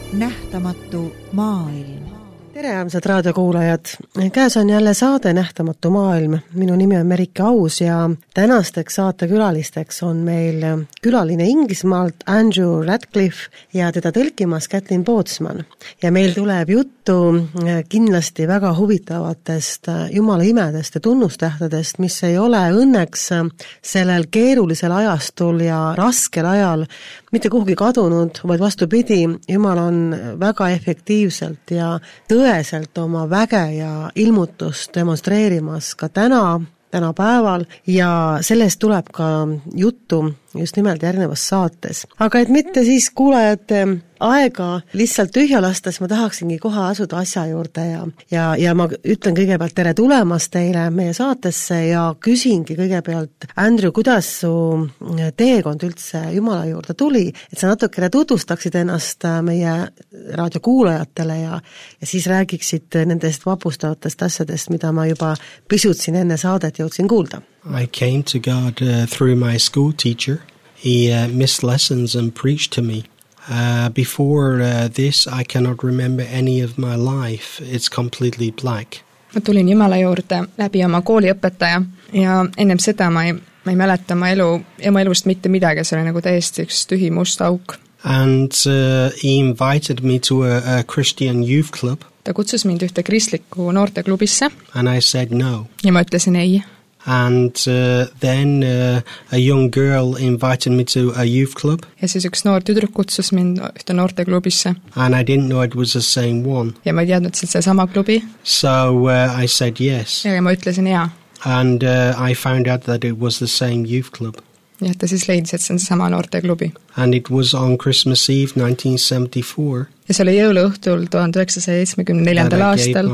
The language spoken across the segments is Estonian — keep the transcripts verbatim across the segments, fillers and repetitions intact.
Nähtamatu maailm. Tere, äärmsad raadiokuulajad! Käes on jälle saade Nähtamatu maailm. Minu nimi on Merike Aus ja tänasteks saatekülalisteks on meil külaline Inglismaalt Andrew Radcliffe ja teda tõlkimas Kätlin Pootsman. Ja meil tuleb juttu kindlasti väga huvitavatest Jumala imedest ja tunnustähtedest, mis ei ole õnneks sellel keerulisel ajastul ja raskel ajal mitte kuhugi kadunud, vaid vastupidi, Jumal on väga efektiivselt ja tõeselt oma väge ja ilmutust demonstreerimas ka täna, tänapäeval ja sellest tuleb ka juttu just nimelt järgnevas saates. Aga et mitte siis kuulajate aega lihtsalt tühja lastes, ma tahaksingi kohe asuda asja juurde ja, ja, ja ma ütlen kõigepealt tere tulemast teile meie saatesse ja küsingi kõigepealt, Andrew, kuidas su teekond üldse Jumala juurde tuli, et sa natukene tutvustaksid ennast meie raadiokuulajatele ja, ja siis räägiksid nendest vapustavatest asjadest, mida ma juba pisut siin enne saadet jõudsin kuulda. I came to God uh, through my school teacher. He uh, missed lessons and preached to me. Uh, before uh, this, I cannot remember any of my life. It's completely black. Ma tulin Jumala juurde läbi oma kooliõpetaja ja ennem seda ma ei, ma ei mäleta oma elu, oma elust mitte midagi, see oli nagu täiesti üks tühi must auk. And uh, he invited me to a, a Christian youth club. Ta kutsus mind ühte kristlikku noorteklubisse. And I said no. Ja ma ütlesin ei. And uh, then uh, a young girl invited me to a youth club. Ja siis üks noor tüdruk kutsus mind ühte noorteklubisse. And I didn't know it was the same one. Ja ma ei teadnud, et see sama klubi. So uh, I said yes. Ja ma ütlesin jaa. And uh, I found out that it was the same youth club. Ja ta siis leidis, et see on sama noorteklubi. And it was on Christmas Eve nineteen seventy-four. Ja see oli jõuluõhtul tuhande üheksasaja seitsmekümne neljandal aastal,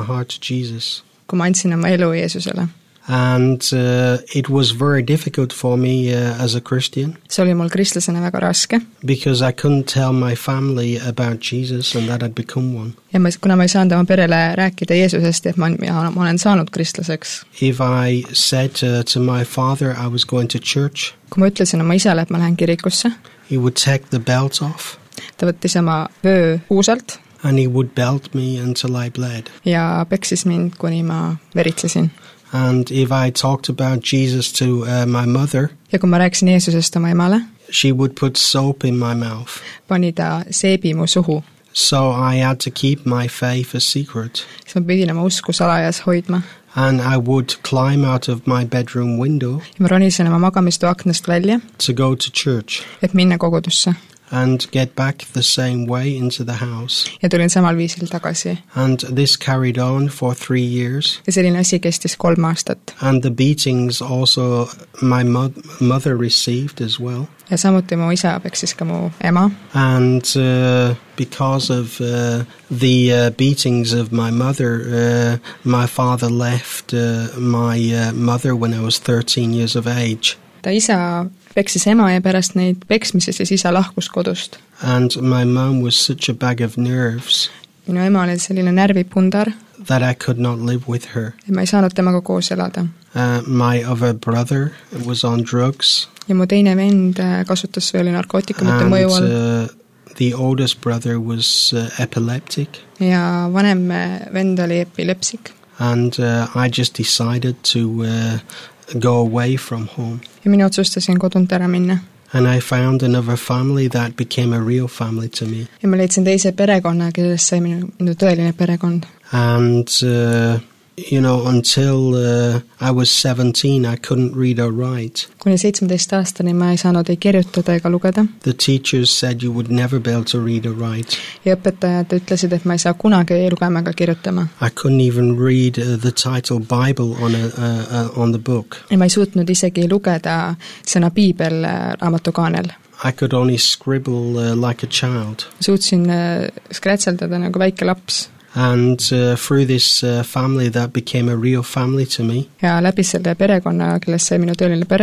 kui ma andsin oma elu Jeesusele. And uh, it was very difficult for me uh, as a Christian. See oli mul kristlasena väga raske. Because I couldn't tell my family about Jesus and that I'd become one. Ja ma, kuna ma ei saanud oma perele rääkida Jeesusest, et ma, ma olen saanud kristlaseks. If I said uh, to my father I was going to church, kui ma ütlesin oma isale, et ma lähen kirikusse, he would take the belt off. Ta võttis oma vöö puusalt. And he would belt me until I bled. Ja peksis mind, kuni ma veritsesin. And if I talked about Jesus to uh, my mother, ja kui ma rääkisin Jeesusest oma emale, she would put soap in my mouth. Pani ta seebi mu suhu. So I had to keep my faith a secret. Siis ma pidin oma usku salajas hoidma. And I would climb out of my bedroom window. Ja ma ronisin oma magamistu aknast välja. To go to church. Et minna kogudusse. And get back the same way into the house. Ja tulin samal viisil tagasi. And this carried on for three years. Ja selline asi kestis kolm aastat. And the beatings also my mo- mother received as well. Ja samuti mu isa peksis ka mu ema. And uh, because of uh, the uh, beatings of my mother, uh, my father left uh, my uh, mother when I was thirteen years of age. Ta isa peksis ema ja pärast neid peksmises ja isa lahkus kodust. And my mom was such a bag of nerves. Minu ema oli selline närvipundar. That I could not live with her. Ja ma ei saanud temaga koos elada. Uh, my other brother was on drugs. Ja mu teine vend kasutas või oli narkootikumite mõju all. And uh, the oldest brother was uh, epileptic. Ja vanem vend oli epilepsik. And uh, I just decided to uh, go away from home. Ja mina otsustasin kodunt ära minna. And I found another family that became a real family to me. Ja ma leidsin teise perekonna, kellest sai minu, minu tõeline perekond. And, uh, you know, until uh, I was seventeen, I couldn't read or write. Kuni seitsmeteist aastani ma ei saanud ei kirjutada ega lugeda. The teachers said you would never be able to read or write. Ja õpetajad ütlesid, et ma ei saa kunagi lugema ega kirjutama. I couldn't even read uh, the title Bible on, a, uh, uh, on the book. Ja ma ei suutnud isegi lugeda sõna Piibel raamatukaanel. I could only scribble uh, like a child. Suutsin uh, skrätseldada nagu väike laps. And uh, through this uh, family that became a real family to me. Ja läbi selle perekonna, kellest sai minu tõeline perekond.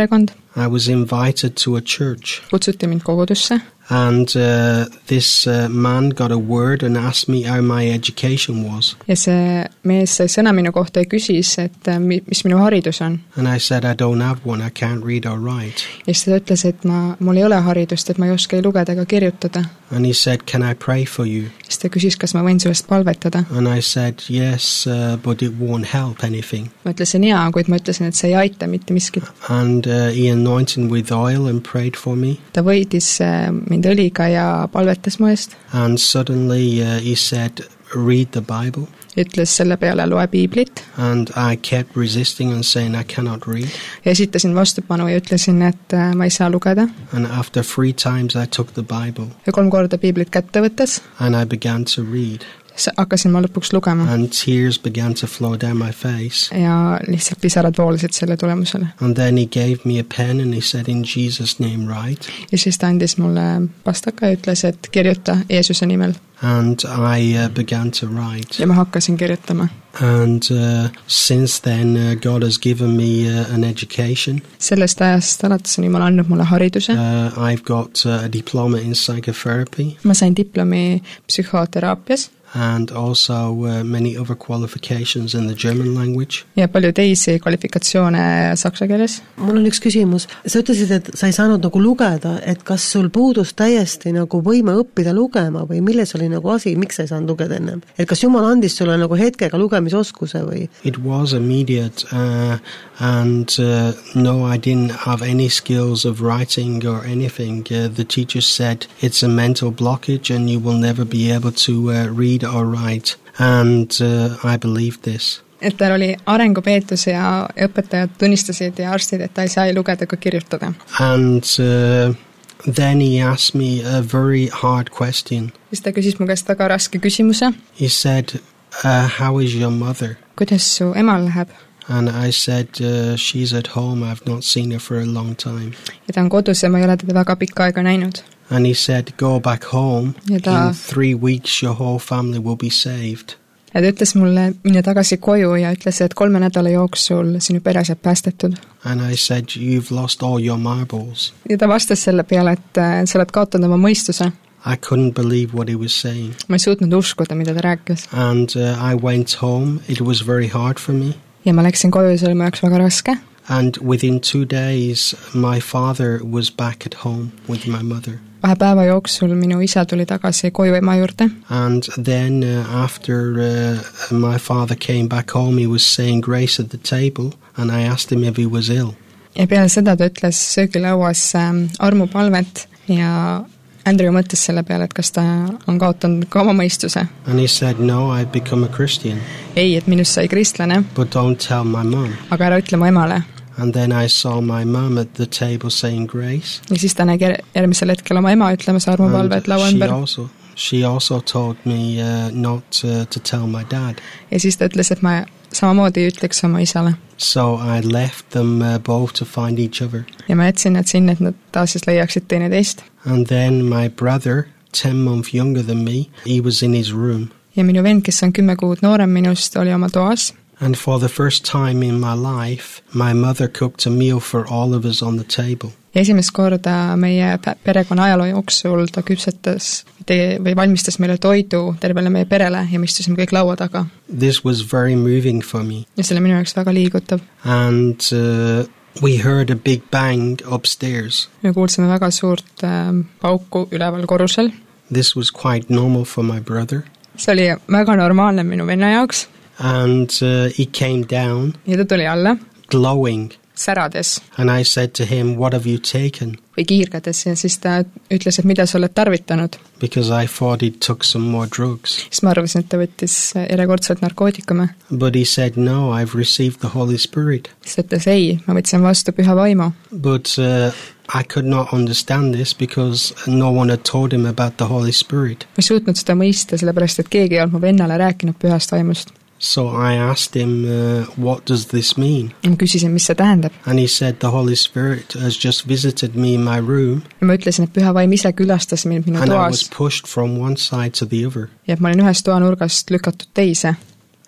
I was invited to a church. Kutsuti mind kogudusse. And uh, this uh, man got a word and asked me how my education was. Ja see mees sai sõna minu kohta ja küsis, et mis minu haridus on. And I said, I don't have one, I can't read or write. Ja siis ta ütles, et ma, mul ei ole haridust, et ma ei oska ei lugeda ega kirjutada. And he said, can I pray for you? Siis ta küsis, kas ma võin sellest palvetada. And I said, yes, uh, but it won't help anything. Ma ütlesin jaa, kuid ma ütlesin, et see ei aita mitte miskit. And uh, he anointed me with oil and prayed for me. Ta võidis mind õliga ja palvetas mu eest. And suddenly uh, he said, read the Bible. Ütles selle peale loe piiblit. And I kept resisting and saying I cannot read. Ja esitasin vastupanu ja ütlesin, et ma ei saa lugeda. And after three times I took the Bible. Ja kolm korda piiblit kätte võttes. And I began to read. Hakkasin ma lõpuks lugema. And tears began to flow down my face. Ja lihtsalt pisarad voolisid selle tulemusele. And then he gave me a pen and he said, in Jesus' name write. Ja siis ta andis mulle pastaka ja ütles, et kirjuta Jeesuse nimel. And I uh, began to write. Ja ma hakkasin kirjutama. And uh, since then uh, God has given me uh, an education. Sellest ajast alates on Jumal andnud mulle hariduse. Uh, I've got uh, a diploma in psychotherapy. Ma sain diplomi psühhoteraapias. And also uh, many other qualifications in the German language. Ja palju teisi kvalifikatsioone saksa keeles. Mul on üks küsimus. Sa ütlesid, et sa ei saanud nagu lugeda, et kas sul puudus täiesti nagu võime õppida lugema või milles oli nagu asi, miks sa ei saanud lugeda ennem? Et kas Jumal andis sulle nagu hetkega lugemisoskuse või? It was immediate uh, and uh, no, I didn't have any skills of writing or anything. Uh, the teacher said it's a mental blockage and you will never be able to uh, read or write, and uh, I believed this. Et tal oli arengupeetus ja õpetajad tunnistasid ja arstid, et ta ei saa ei lugeda ega kirjutada. And uh, then he asked me a very hard question. Siis ta küsis mu käest väga raske küsimuse. He said, uh, how is your mother? Kuidas su emal läheb? And I said, uh, she's at home, I've not seen her for a long time. Ja ta on kodus ja ma ei ole teda väga pikka aega näinud. And he said, go back home, ta... in three weeks your whole family will be saved. Ja ta ütles mulle minna tagasi koju ja ütles, et kolme nädala jooksul sinu pere saab päästetud. And I said, you've lost all your marbles. Ja ta vastas selle peale, et sa oled kaotanud oma mõistuse. I couldn't believe what he was saying. Ma ei suutnud uskuda, mida ta rääkis. And uh, I went home, it was very hard for me. Ja ma läksin koju ja see oli mu jaoks väga raske. And within two days my father was back at home with my mother. Kahe päeva jooksul minu isa tuli tagasi koju ema juurde. And then uh, after uh, my father came back home, he was saying grace at the table, and I asked him if he was ill. Ja peale seda ta ütles söögilauas ähm, armupalvet ja Andrew mõtles selle peale, et kas ta on kaotanud ka oma mõistuse. And he said, no, I've become a Christian. Ei, et minust sai kristlane. But don't tell my mom. Aga ära ütle mu emale. And then I saw my mom at the table saying grace. Ja siis ta nägi järgmisel hetkel oma ema ütlemas armupalvet laua ümber. Also, she also told me uh, not uh, to tell my dad. Ja siis ta ütles, et ma samamoodi ütleks oma isale. So I left them uh, both to find each other. Ja ma jätsin nad sinna, et nad taas siis leiaksid teineteist. And then my brother, ten months younger than me, he was in his room. Ja minu vend, kes on kümme kuud noorem minust, oli oma toas. And for the first time in my life, my mother cooked a meal for all of us on the table. Ja esimest korda meie perekonna ajaloo jooksul ta küpsetas või valmistas meile toidu tervele meie perele ja me istusime kõik laua taga. This was very moving for me. Ja see oli minu jaoks väga liigutav. And uh, we heard a big bang upstairs. Me kuulsime väga suurt äh, pauku üleval korrusel. This was quite normal for my brother. See oli väga normaalne minu venna jaoks. And uh, he came down. Ja ta tuli alla. Glowing. Särades. And I said to him, what have you taken? Või kiirgades ja siis ta ütles, et mida sa oled tarvitanud. Because I thought he took some more drugs. Siis ma arvasin, et ta võttis järjekordselt narkootikume. But he said, no, I've received the Holy Spirit. Siis ütles, ei, ma võtsin vastu püha vaimu. But uh, I could not understand this because no one had told him about the Holy Spirit. Ma ei suutnud seda mõista, sellepärast et keegi ei olnud mu vennale rääkinud pühast vaimust. So I asked him, uh, what does this mean? Ja ma küsisin, mis see tähendab. And he said, the Holy Spirit has just visited me in my room. Ja ma ütlesin, et püha vaim ise külastas mind minu and toas. And I was pushed from one side to the other. Ja ma olin ühest toanurgast lükatud teise.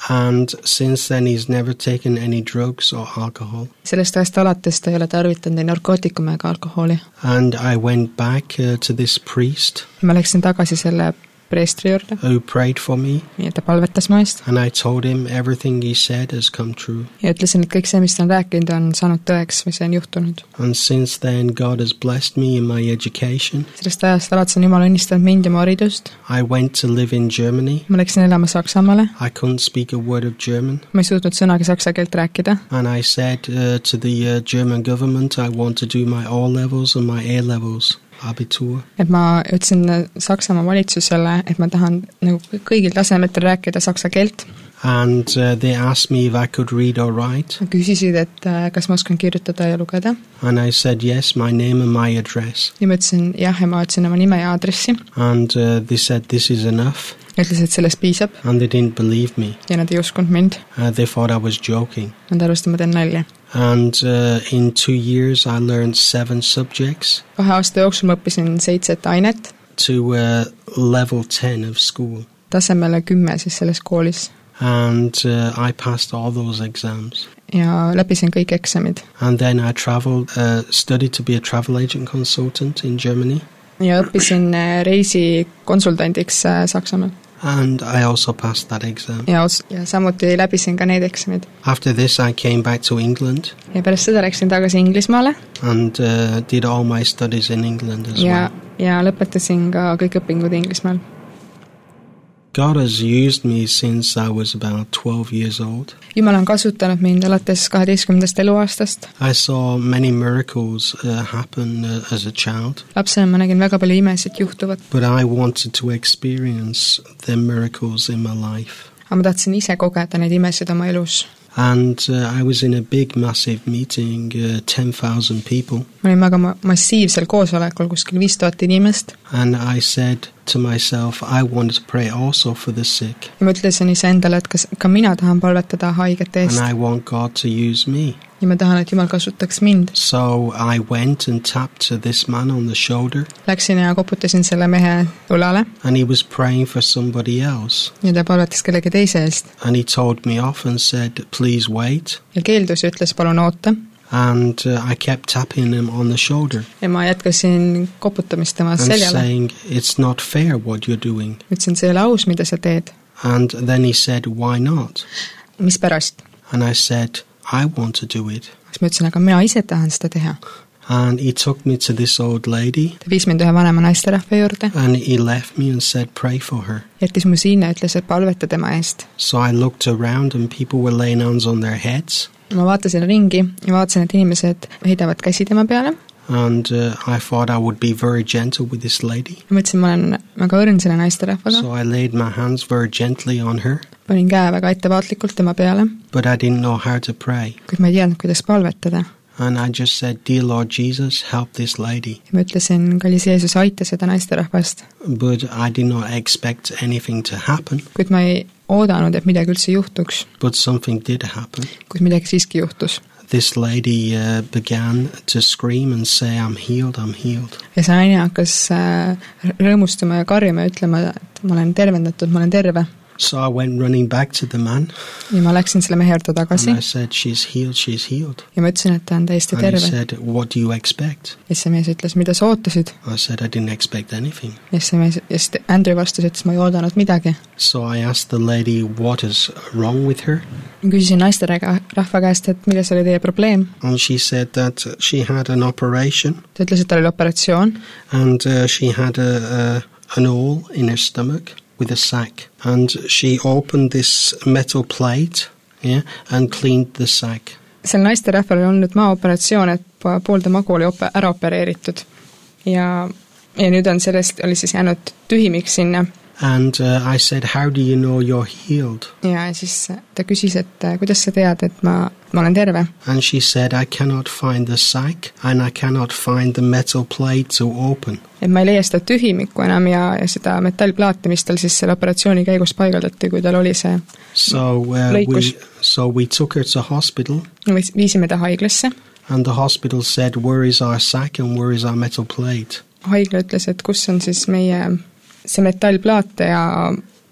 And since then he's never taken any drugs or alcohol. Sellest ajast alates ta ei ole tarvitanud ei narkootikume ega alkoholi. And I went back uh, to this priest. Ma läksin tagasi selle preestri juurde. Who prayed for me. Ja ta palvetas mu eest. And I told him everything he said has come true. Ja ütlesin, et kõik see, mis ta on rääkinud, on saanud tõeks või see on juhtunud. And since then God has blessed me in my education. Sellest ajast alates on Jumal õnnistanud mind ja mu haridust. I went to live in Germany. Ma läksin elama Saksamaale. I couldn't speak a word of German. Ma ei suutnud sõnagi saksa keelt rääkida. And I said uh, to the uh, German government I want to do my O-levels and my A-levels. Abitur. Et ma ütlesin Saksamaa valitsusele, et ma tahan nagu kõigil tasemetel rääkida saksa keelt. And uh, they asked me if I could read or write. Küsisid, et kas ma oskan kirjutada ja lugeda. And I said yes, my name and my address. Ja ma ütlesin jah, ja ma ütlesin oma nime ja aadressi. And uh, they said this is enough. Ütles, et sellest piisab. And they didn't believe me. Ja nad ei uskunud mind. Uh, they thought I was joking. Nad arvasid, ma teen nalja. And uh, in two years I learned seven subjects. Kahe aasta jooksul ma õppisin seitset ainet. To uh, level ten of school. Tasemele kümme siis selles koolis. And uh, I passed all those exams. Ja läbisin kõik eksamid. And then I traveled, uh, studied to be a travel agent consultant in Germany. Ja õppisin reisikonsultandiks Saksamaal. And I also passed that exam. Ja, ja samuti läbisin ka need eksamid. After this I came back to England. Ja pärast seda läksin tagasi Inglismaale. And uh, did all my studies in England as ja, well. Ja lõpetasin ka kõik õpingud Inglismaal. God has used me since I was about twelve years old. Jumal on kasutanud mind alates kaheteistkümnendast eluaastast. I saw many miracles uh, happen uh, as a child. Lapsena ma nägin väga palju imesid juhtuvat. But I wanted to experience the miracles in my life. Aga ma tahtsin ise kogeda neid imesid oma elus. And uh, I was in a big massive meeting, uh, ten thousand people. Ma olin väga ma- massiivsel koosolekul kuskil viis tuhat inimest. And I said to myself, I want to pray also for the sick. Ja ma ütlesin ise endale, et kas ka mina tahan palvetada haigete eest. And I want God to use me. Ja ma tahan, et Jumal kasutaks mind. So I went and tapped to this man on the shoulder. Läksin ja koputasin selle mehe õlale. And he was praying for somebody else. Ja ta palvetas kellegi teise eest. And he told me off and said, please wait. Ja keeldus ja ütles, palun oota. And uh, I kept tapping him on the shoulder. Ja ma jätkasin koputamist tema seljale. And saying, it's not fair what you're doing. Ütlesin, see ei ole aus, mida sa teed. And then he said, why not? Mis pärast? And I said, I want to do it. Siis ma ütlesin, aga mina ise tahan seda teha. And he took me to this old lady. Ta viis mind ühe vanema naisterahva juurde. And he left me and said, pray for her. Jättis mu siin ja ütles, et palveta tema eest. So I looked around and people were laying hands on their heads. Ma vaatasin ringi ja vaatasin, et inimesed heidavad käsi tema peale. And uh, I thought I would be very gentle with this lady. Ma mõtlesin, ma olen väga õrn selle naisterahvaga. So I laid my hands very gently on her. Panin käe väga ettevaatlikult tema peale. But I didn't know how to pray. Kuid ma ei teadnud, kuidas palvetada. And I just said, dear Lord Jesus, help this lady. Ja ma ütlesin, kallis Jeesus, aita seda naisterahvast. But I did not expect anything to happen. Kuid ma ei oodanud, et midagi üldse juhtuks. But something did happen. Kuid midagi siiski juhtus. This lady uh, began to scream and say, I'm healed, I'm healed. Ja see naine hakkas äh, rõõmustama ja karjuma ja ütlema, et ma olen tervendatud, ma olen terve. So I went running back to the man. Ja ma läksin selle mehe juurde tagasi. And I said, she's healed, she's healed. Ja ma ütlesin, et ta on täiesti And terve. he said, what do you expect? Ja see mees ütles, mida sa ootasid? I said, I didn't expect anything. Ja see mees, ja siis Andrew vastas, et ma ei oodanud midagi. So I asked the lady, what is wrong with her? Küsisin naisterahva käest, et milles oli teie probleem? And she said that she had an operation. Ta ütles, et tal oli operatsioon. And uh, she had a, a, an hole in her stomach with a sack. And she opened this metal plate, yeah, and cleaned the sack. Sel naisterahval oli olnud maaoperatsioon, et pool ta magu oli op- ära opereeritud. Ja, ja nüüd on sellest, oli siis jäänud tühimik sinna. And uh, I said, how do you know you're healed? Ja siis ta küsis, et kuidas sa tead, et ma, ma olen terve. And she said, I cannot find the sack and I cannot find the metal plate to open. Et ma ei leia seda tühimikku enam ja, ja seda metallplaati, mis tal siis selle operatsiooni käigus paigaldati, kui tal oli see so, uh, lõikus. We, so we took her to hospital. Viisime ta haiglasse. And the hospital said, where is our sack and where is our metal plate? Haigla ütles, et kus on siis meie see metallplaat ja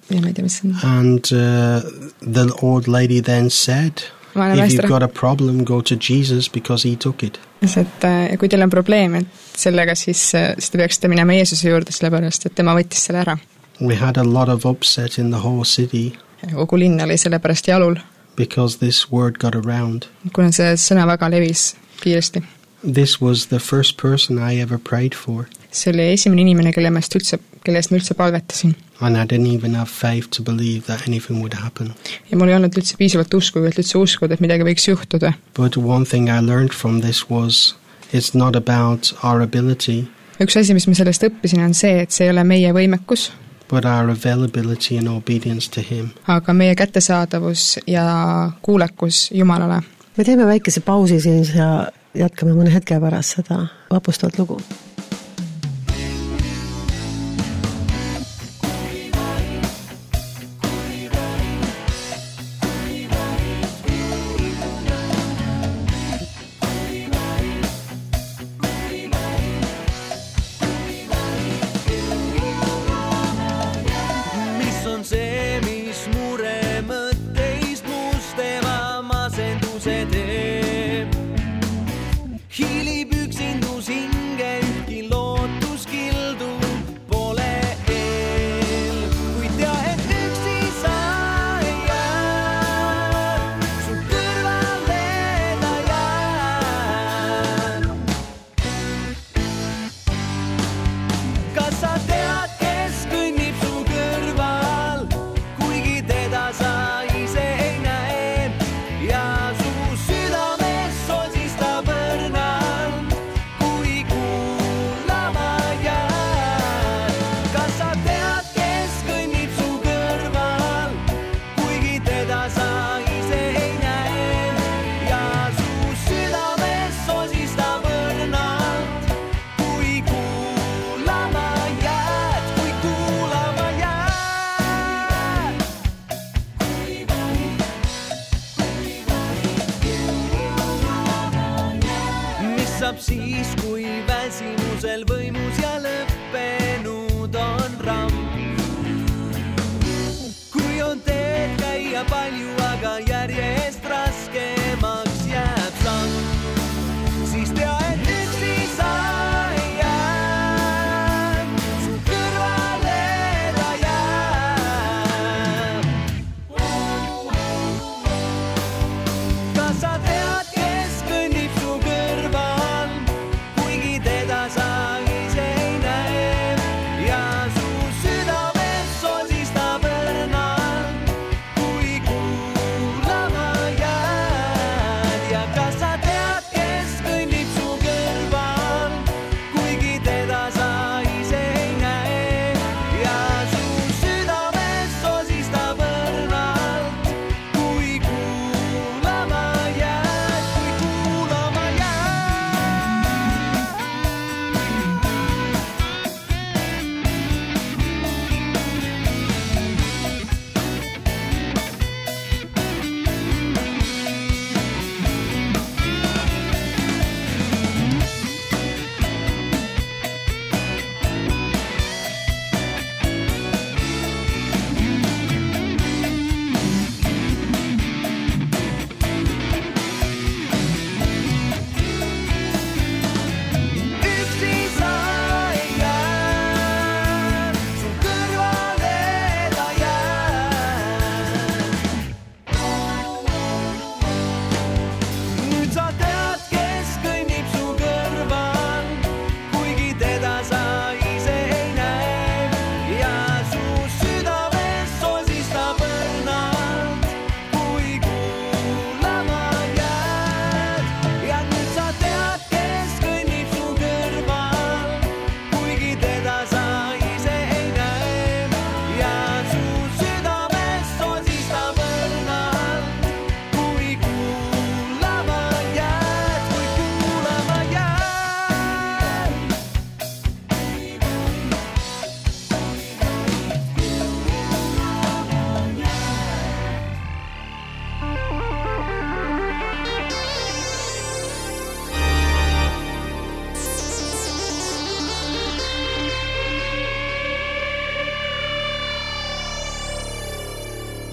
ja ma ei tea, mis on. And uh, the old lady then said, if you've got a problem, go to Jesus because he took it. Et kui teil on probleem, et sellega siis, siis te peaksite minema Jeesuse juurde, sellepärast, et tema võttis selle ära. We had a lot of upset in the whole city. Kogu linn oli sellepärast jalul. Because this word got around. Kuna see sõna väga levis kiiresti. This was the first person I ever prayed for. See oli esimene inimene, kelle eest üldse, kelle eest ma üldse palvetasin. And I didn't even have faith to believe that anything would happen. Ja mul ei olnud üldse piisavalt usku, et üldse uskuda, et midagi võiks juhtuda. But one thing I learned from this was it's not about our ability. Üks asi, mis ma sellest õppisin, on see, et see ei ole meie võimekus. But our availability and obedience to him. Aga meie kättesaadavus ja kuulekus Jumalale. Me teeme väikese pausi siis ja jätkame mõne hetke pärast seda vapustavat lugu. Hiilib üksindus hinge üht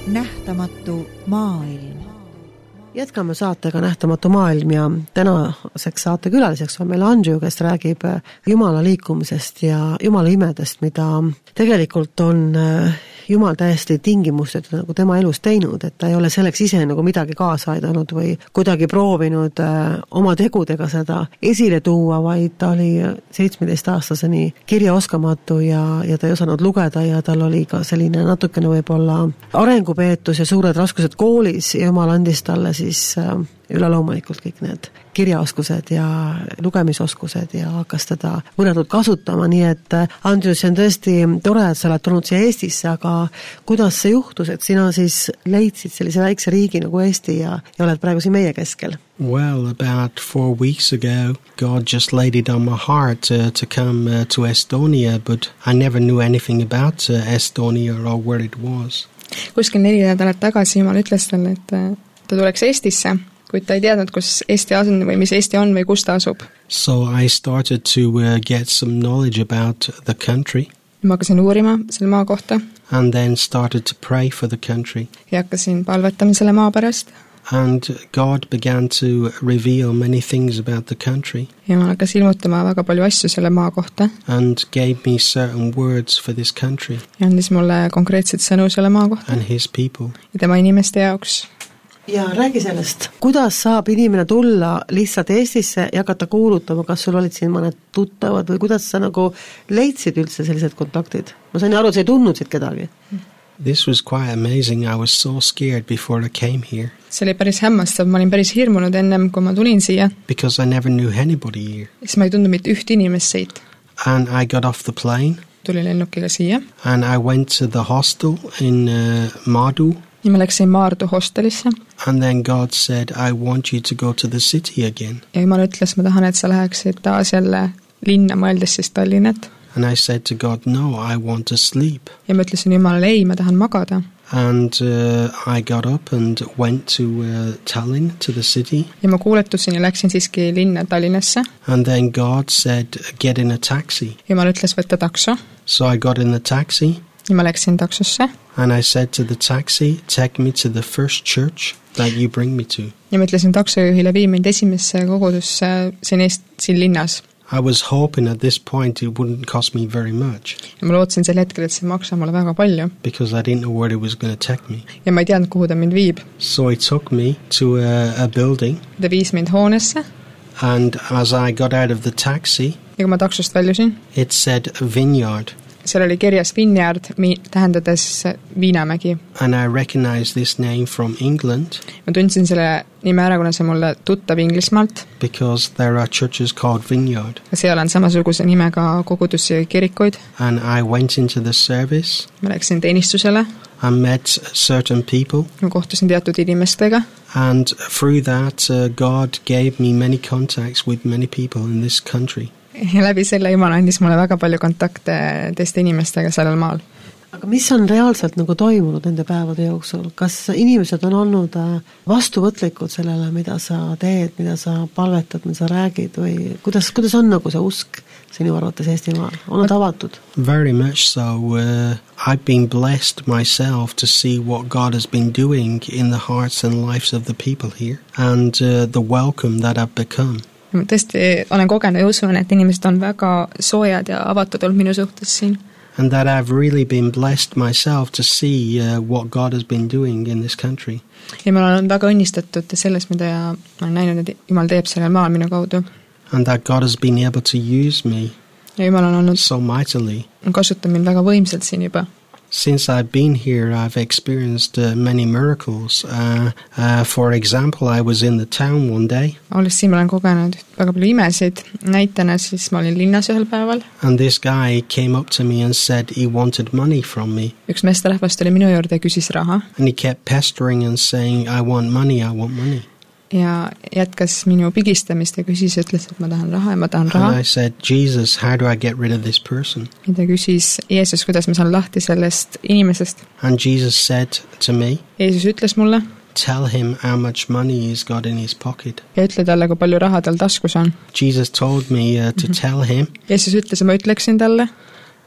nähtamatu maailm. Jätkame saatega Nähtamatu maailm ja tänaseks saate külaliseks on meil Andrew, kes räägib Jumala liikumisest ja Jumala imedest, mida tegelikult on Jumal täiesti tingimusteta nagu tema elus teinud, et ta ei ole selleks ise nagu midagi kaasa aidanud või kuidagi proovinud oma tegudega seda esile tuua, vaid ta oli seitsmeteistaastaseni kirjaoskamatu ja, ja ta ei osanud lugeda ja tal oli ka selline natukene võib-olla arengupeetus ja suured raskused koolis ja Jumal andis talle siis üleloomulikult kõik need kirjaoskused ja lugemisoskused ja hakkas teda võrratult kasutama, nii et Andrew, see on tõesti tore, et sa oled tulnud siia Eestisse, aga kuidas see juhtus, et sina siis leidsid sellise väikse riigi nagu Eesti ja, ja oled praegu siin meie keskel? Well, about four weeks ago, God just laid it on my heart uh, to come uh, to Estonia, but I never knew anything about uh, Estonia or where it was. Kuskil neli nädalat tagasi Jumal ütles talle, et ta tuleks Eestisse, kuid ta ei teadnud, kus Eesti asun või mis Eesti on või kus ta asub. So I started to uh, get some knowledge about the country. Ma hakkasin uurima selle maa kohta. And then started to pray for the country. Ja hakkasin palvetama selle maa pärast. And God began to reveal many things about the country. Ja ma hakkas ilmutama väga palju asju selle maa kohta. And gave me certain words for this country. Ja andis mulle konkreetset sõnu selle maa kohta. And his people. Ja tema inimeste jaoks. Ja räägi sellest, kuidas saab inimene tulla lihtsalt Eestisse ja hakata kuulutama, kas sul olid siin mõned tuttavad või kuidas sa nagu leidsid üldse sellised kontaktid? Ma sain aru, et sa ei tundnud siit kedagi. This was quite amazing. I was so scared before I came here. See oli päris hämmastav, ma olin päris hirmunud ennem, kui ma tulin siia. Because I never knew anybody here. Siis ma ei tundnud mitte üht inimest siit. And I got off the plane. Tuli lennukiga siia. And I went to the hostel in uh, Madu. Ja ma läksin Maardu hostelisse. And then God said, I want you to go to the city again. Ja Jumal ütles, ma tahan, et sa läheksid taas jälle linna, mõeldes siis Tallinnat. And I said to God, no, I want to sleep. Ja ma ütlesin Jumalale, ei, ma tahan magada. And uh, I got up and went to uh, Tallinn, to the city. Ja ma kuuletusin ja läksin siiski linna Tallinnasse. And then God said, get in a taxi. Jumal ütles, võtta takso. So I got in the taxi. Ja ma läksin taksosse. And I said to the taxi, take me to the first church that you bring me to. Ja ma ütlesin taksojuhile, vii mind esimesse kogudusse siin, Eest, siin linnas. I was hoping at this point it wouldn't cost me very much. Ja ma lootsin sel hetkel, et see maksa mulle väga palju. Because I didn't know where it was going to take me. Ja ma ei teadnud, kuhu ta mind viib. So it took me to a, a building. Ta viis mind hoonesse. And as I got out of the taxi, ja kui ma taksost väljusin, it said vineyard. Seal oli kirjas Vineyard, tähendades Viinamägi. And I recognized this name from England. Ma tundsin selle nime ära, kuna see mulle tuttav Inglismaalt. Because there are churches called Vineyard. Seal on samasuguse nimega kogudusi ja kirikuid. And I went into the service. Ma läksin teenistusele. I met certain people. Ma kohtusin teatud inimestega. And through that, uh, God gave me many contacts with many people in this country. Ja läbi selle Jumal andis mulle väga palju kontakte teiste inimestega sellel maal. Aga mis on reaalselt nagu toimunud nende päevade jooksul? Kas inimesed on olnud vastuvõtlikud sellele, mida sa teed, mida sa palvetad, mida sa räägid või kuidas, kuidas on nagu see usk sinu arvates Eestimaal? On nad avatud? Very much so. Uh, I've been blessed myself to see what God has been doing in the hearts and lives of the people here and uh, the welcome that I've become. Ma tõesti olen kogenud ja usun, et inimesed on väga soojad ja avatud olnud minu suhtes siin. And that I've really been blessed myself to see uh, what God has been doing in this country. Ja ma olen väga õnnistatud selles, mida ma olen näinud, et Jumal teeb sellel maal minu kaudu. And that God has been able to use me ja Jumal on olnud so mightily. Kasutab mind väga võimsalt siin juba. Since I've been here, I've experienced uh, many miracles. Uh, uh, for example, I was in the town one day. Olles siin ma olen kogenud väga palju imesid. Näitena siis ma olin linnas ühel päeval. And this guy came up to me and said he wanted money from me. Üks meesterahvas tuli minu juurde ja küsis raha. And he kept pestering and saying, I want money, I want money. Ja jätkas minu pigistamist ja küsis, ütles, et ma tahan raha ja ma tahan raha. And I said, Jesus, how do I get rid of this person? Ja ta küsis, Jeesus, kuidas ma saan lahti sellest inimesest? And Jesus said to me, Jeesus ütles mulle, tell him how much money he's got in his pocket. Ja ütle talle, kui palju raha tal taskus on. Jesus told me uh, to mm-hmm. tell him. Jeesus ütles, ja ma ütleksin talle.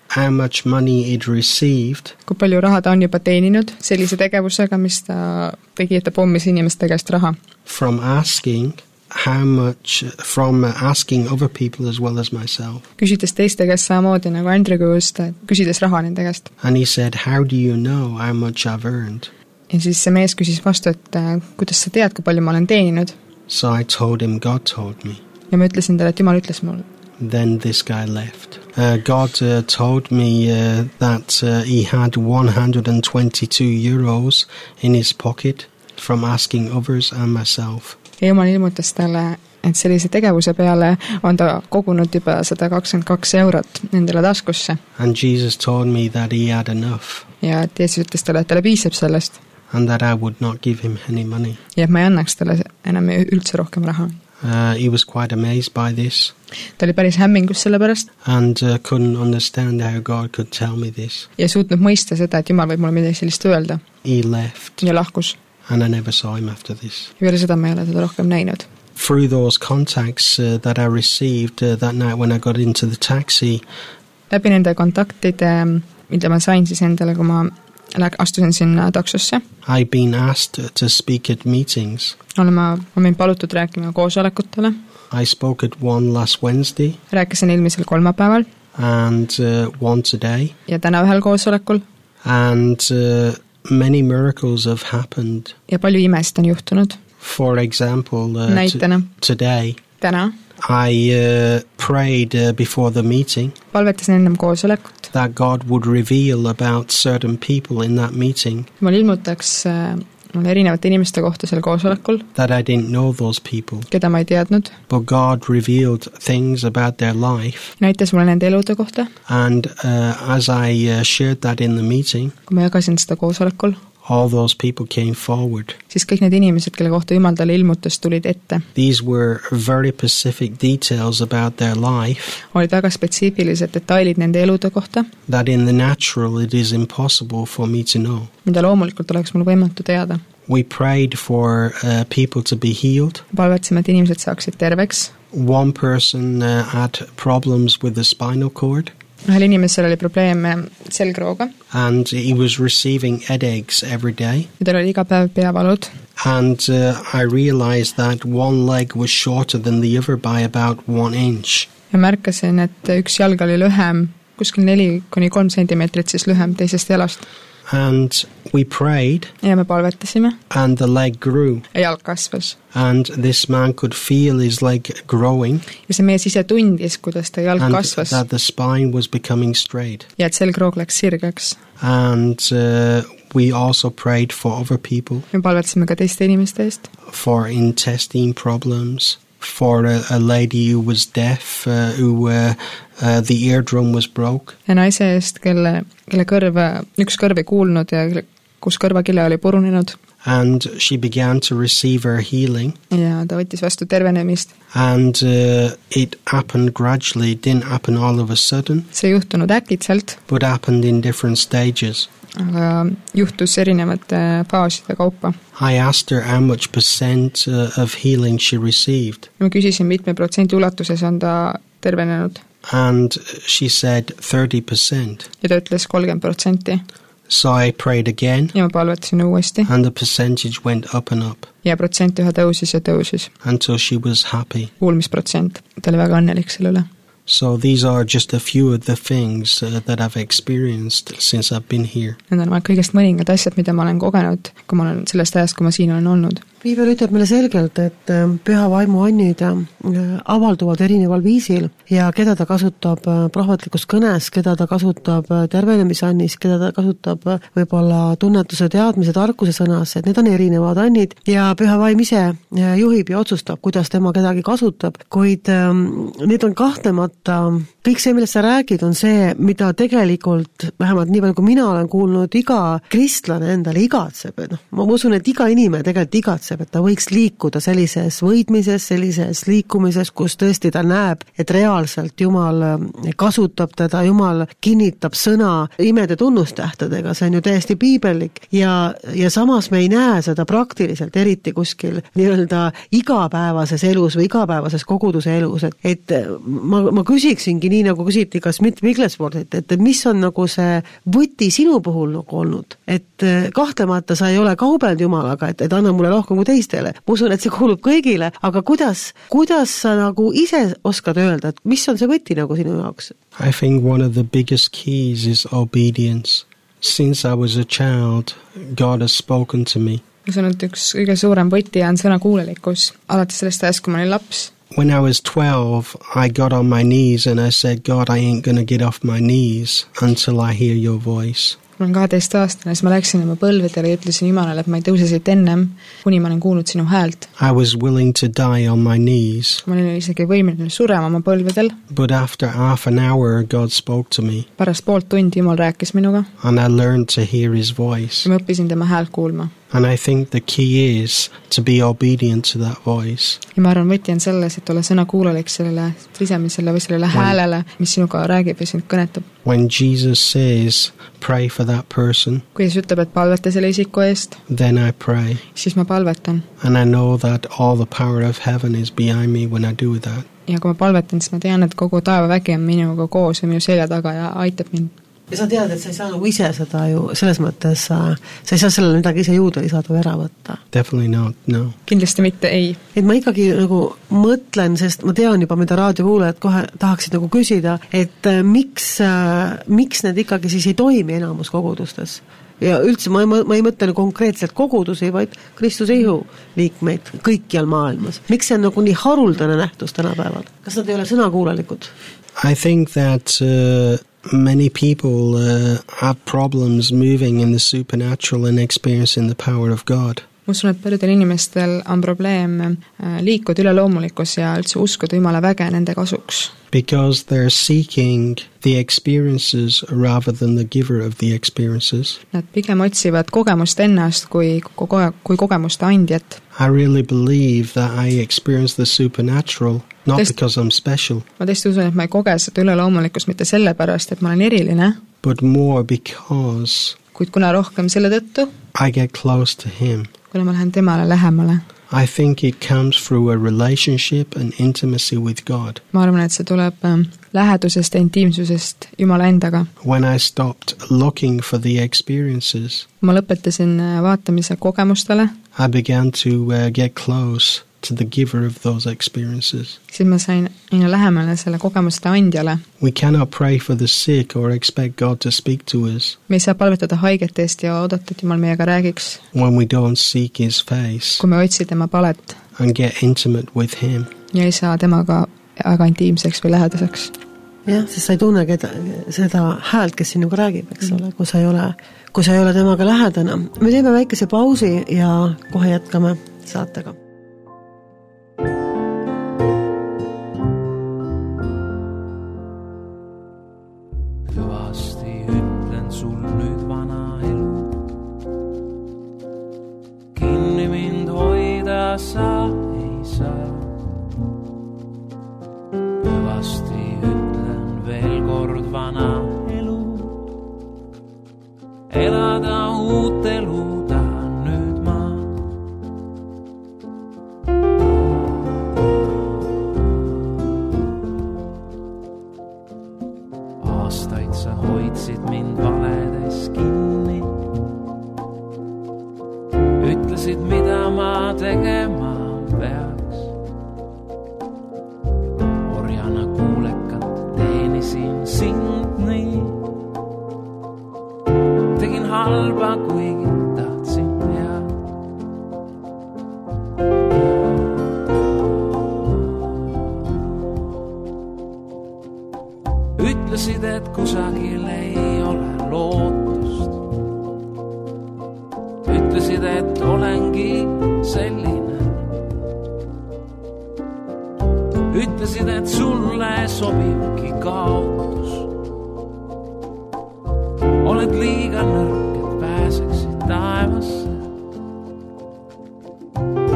how much money he'd received kui palju raha ta on juba teeninud sellise tegevusega, mis ta tegi, et ta pommis inimeste käest raha. from asking how much, from asking other people as well as myself. Küsides teiste käest samamoodi nagu Andrew just, küsides raha nende käest. And he said, how do you know how much I've earned? Ja siis see mees küsis vastu, et kuidas sa tead, kui palju ma olen teeninud? So I told him, God told me. Ja ma ütlesin talle, et Jumal ütles mulle. Then this guy left. Uh, God uh, told me uh, that uh, he had one hundred twenty-two euros in his pocket from asking others and myself. Ja Jumal ilmutas talle, et sellise tegevuse peale on ta kogunud juba sada kakskümmend kaks eurot nendele taskusse. And Jesus told me that he had enough. Ja et Jeesus ütles talle, et talle piisab sellest. And that I would not give him any money. Ja et ma ei annaks talle enam üldse rohkem raha. Uh, he was quite amazed by this. Ta oli päris hämmingus selle pärast. And uh, couldn't understand how God could tell me this. Ja suutnud mõista seda, et Jumal võib mulle midagi sellist öelda. He left. Ja lahkus. And I never saw him after this. Ja veel seda ma ei ole teda rohkem näinud. Through those contacts uh, that I received uh, that night when I got into the taxi. Läbi nende kontaktide, mida ma sain siis endale, kui ma astusin sinna taksosse. I've been asked to speak at meetings. Olen ma, ma mind palutud rääkima koosolekutele. I spoke at one last Wednesday. Rääkisin eelmisel kolmapäeval. And uh, one today. Ja täna ühel koosolekul. And uh, many miracles have happened. Ja palju imest on juhtunud. For example, uh, Näitena. T- today. Täna. I uh, prayed uh, before the meeting. Palvetasin ennem koosolekut. That God would reveal about certain people in that meeting. Ma ilmutaks äh, erinevate inimeste kohta seal koosolekul. That I didn't know those people. Keda ma ei teadnud. But God revealed things about their life. Näitas mulle nende elude kohta. And uh, as I uh, shared that in the meeting. Kui ma jagasin seda koosolekul. All those people came forward. Siis kõik need inimesed, kelle kohta Jumal talle ilmutas, tulid ette. These were very specific details about their life. Olid väga spetsiifilised detailid nende elude kohta. That in the natural it is impossible for me to know. Mida loomulikult oleks mul võimatu teada. We prayed for uh, people to be healed. Palvetsime, et inimesed saaksid terveks. One person uh, had problems with the spinal cord. Ühel inimesel oli probleeme selgrooga. And he was receiving headaches every day. Ja tal oli iga päev peavalud. And uh, I realized that one leg was shorter than the other by about one inch. Ja märkasin, et üks jalg oli lühem, kuskil neli kuni kolm sentimeetrit siis lühem teisest jalast. And we prayed. Ja me palvetasime. And the leg grew. Ja jalg kasvas. And this man could feel his leg growing. Ja see mees ise tundis, kuidas ta jalg and kasvas. And that the spine was becoming straight. Ja et selgroog läks sirgeks. And uh, we also prayed for other people. Me palvetasime ka teiste inimeste eest. For intestine problems. For a, a lady who was deaf, uh, who uh, uh, the eardrum was broke. Ja naise eest, kelle, kelle kõrv, üks kõrv ei kuulnud ja kus kõrvakile oli purunenud. And she began to receive her healing. Ja ta võttis vastu tervenemist. And uh, it happened gradually. It didn't happen all of a sudden. See juhtunud äkitselt. But happened in different stages. Aga juhtus erinevate faaside kaupa. I asked her how much percent uh, of healing she received. Ma küsisin, mitme protsendi ulatuses on ta tervenenud. And she said thirty percent. Ja ta ütles kolmkümmend protsenti. So I prayed again. Ja ma palvetasin uuesti. And the percentage went up and up. Ja protsent ühe tõusis ja tõusis. Until she was happy. Kuulmisprotsent. Ta oli väga õnnelik selle üle. So these are just a few of the things uh, that I've experienced since I've been here. Need on kõigest mõningad asjad, mida ma olen kogenud, kui ma olen sellest ajast, kui ma siin olen olnud. Piibel ütleb meile selgelt, et püha vaimu annid avalduvad erineval viisil ja keda ta kasutab prohvetlikus kõnes, keda ta kasutab tervenemisannis, keda ta kasutab võib-olla tunnetuse, teadmise, tarkuse sõnas, et need on erinevad annid ja püha vaim ise juhib ja otsustab, kuidas tema kedagi kasutab, kuid need on kahtlemata, kõik see, millest sa räägid, on see, mida tegelikult, vähemalt nii palju, kui mina olen kuulnud, iga kristlane endale igatseb, et noh, ma usun, et iga inimene tegelikult igatseb kavatseb, et ta võiks liikuda sellises võidmises, sellises liikumises, kus tõesti ta näeb, et reaalselt Jumal kasutab teda, Jumal kinnitab sõna imede tunnustähtedega, see on ju täiesti piibellik ja, ja samas me ei näe seda praktiliselt, eriti kuskil nii-öelda igapäevases elus või igapäevases koguduse elus, et, et ma, ma küsiksingi nii, nagu küsiti ka Smith Wigglesworth, et, et mis on nagu see võti sinu puhul nagu olnud, et kahtlemata sa ei ole kaubelnud Jumalaga, et, et anna mulle rohkem kui teistele. Ma usun, et see kuulub kõigile, aga kuidas, kuidas sa nagu ise oskad öelda, et mis on see võti nagu sinu jaoks? I think one of the biggest keys is obedience. Since I was a child, God has spoken to me. Ma usun, et üks kõige suurem võti on sõna kuulelikkus. Alates sellest ajast, kui ma olin laps. When I was twelve, I got on my knees and I said, God, I ain't going to get off my knees until I hear your voice. Ma olen kaheteist aastane, siis ma läksin oma põlvedele ja ütlesin Jumalale, et ma ei tõuse siit ennem, kuni ma olen kuulnud sinu häält. I was willing to die on my knees. Ma olin isegi võimeline surema oma põlvedel. But after half an hour, God spoke to me. Pärast poolt tundi Jumal rääkis minuga. And I learned to hear his voice. Ja ma õppisin tema häält kuulma. And I think the key is to be obedient to that voice. Ja ma arvan, võti on selles, et ole sõna kuulelik sellele trisemisele või sellele häälele, mis sinuga räägib ja sind kõnetab. When Jesus says, pray for that person, kui Jesus ütleb, et palveta selle isiku eest, then I pray. Siis ma palvetan. And I know that all the power of heaven is behind me when I do that. Ja kui ma palvetan, siis ma tean, et kogu taevavägi on minuga koos ja minu selja taga ja aitab mind. Ja sa tead, et sa ei saa nagu ise seda ju, selles mõttes sa, sa ei saa sellele midagi ise juurde lisada või ära võtta. Definitely not, no. Kindlasti mitte ei. Et ma ikkagi nagu mõtlen, sest ma tean juba, mida raadiokuulajad kohe tahaksid nagu küsida, et miks, miks need ikkagi siis ei toimi enamus kogudustes? Ja üldse ma ei, ma ei mõtle konkreetselt kogudusi, vaid Kristuse ihu liikmeid kõikjal maailmas. Miks see on nagu nii haruldane nähtus tänapäeval? Kas nad ei ole sõnakuulelikud? I think that uh, many people uh, have problems moving in the supernatural and experiencing the power of God. Ma usun, et paljudel inimestel on probleem liikuda üleloomulikkus ja üldse uskuda Jumala väge nende kasuks. Because they're seeking the experiences rather than the giver of the experiences. Nad pigem otsivad kogemust ennast kui, kui kogemuste andjat. I really believe that I experience the supernatural, not Test, because I'm special. Ma tõesti usun, et ma ei koge seda üleloomulikkust mitte sellepärast, et ma olen eriline. But more because kuid kuna rohkem selle tõttu I get close to him. Kuna ma lähen temale lähemale. I think it comes through a relationship and intimacy with God. Ma arvan, et see tuleb lähedusest ja intiimsusest Jumala endaga. When I stopped looking for the experiences, ma lõpetasin vaatamise kogemustele. I began to uh, get close to the giver of those experiences. Siis ma sain aina lähemale selle kogemuste andjale. We cannot pray for the sick or expect God to speak to us. Me ei saa palvetada haigete eest ja oodata, et Jumal meiega räägiks. When we don't seek his face. Kui me otsi tema palet. And get intimate with him. Ja ei saa temaga väga intiimseks või lähedaseks. Jah, sest sa ei tunne keda, seda häält, kes sinuga räägib, eks ole, kui sa ei ole, kui sa ei ole temaga lähedana. Me teeme väikese pausi ja kohe jätkame saatega. Sa ei saa. Hüvasti ütlen veel kord vana elu. Elada uut elu tahan nüüd ma. Aastaid sa hoidsid mind valedes kinni. Ütlesid, mida ma tegema peaks. Orjana kuulekalt teenisin sind nii. Tegin halba, kuigi tahtsin head. Ütlesid, et kusagil ei ole lootust. Ütlesid, et olengi selline. Ütlesid, et sulle sobibki kaotus. Oled liiga nõrk, et pääseksid taevasse.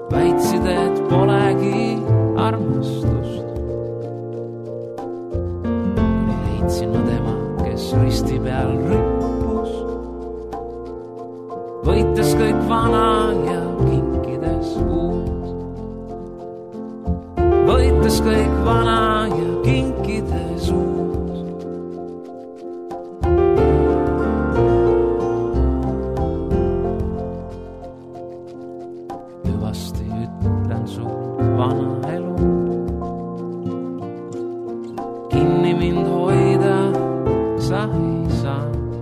väitsid, et polegi armastust. Kuni leidsin ma tema, kes risti peal rippus, võites kõik vana ja kinkides uut. Võites kõik vana ja kinkides uut. Hüvasti ütlen sul vana elu, kinni mind hoida sa ei saa.